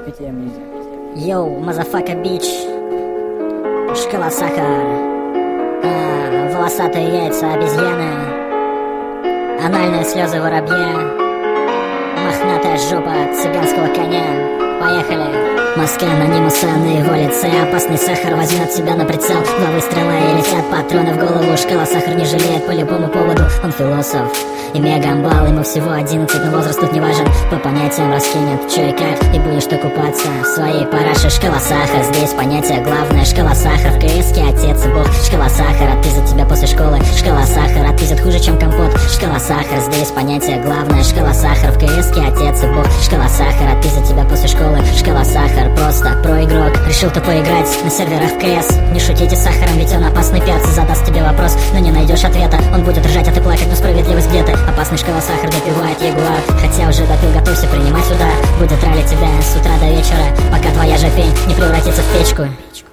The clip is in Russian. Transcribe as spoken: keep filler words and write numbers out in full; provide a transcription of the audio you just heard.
Йоу, мазафака бич. Шкала сахар. а, Волосатые яйца обезьяны. Анальные слезы воробья. Мохнатая жопа цыганского коня. Поехали. Маска анонимуса на его лице. Опасный сахар возьмет тебя на прицел. Два выстрела и летят патроны в голову. Шкала сахар не жалеет по любому поводу. Он философ и мегамбал. Ему всего одиннадцать, но возраст тут не важен. По понятиям раскинет чё и как. И будешь ты купаться в своей параше. Шкала сахар, здесь понятие главное. Шкала сахар, в КСке отец и бог. Шкала сахар отпиздит тебя после школы. Шкала сахар отпиздит хуже, чем компот. Шкала сахар, здесь понятие главное. Шкала сахар, в КСке отец и бог. Шкала сахар отпиздит тебя после школы. Шкала сахар, просто про игрок. Решил ты поиграть на серверах в КС. Не шутите с сахаром, ведь он опасный перц. Задаст тебе вопрос, но не найдешь ответа. Он будет ржать, а ты плакать, но справедливость где ты? Опасный шкала сахар допивает ягуар. Хотя уже допил, готовься принимать удар. Будет тралить тебя с утра до вечера, пока твоя же пень не превратится в печку.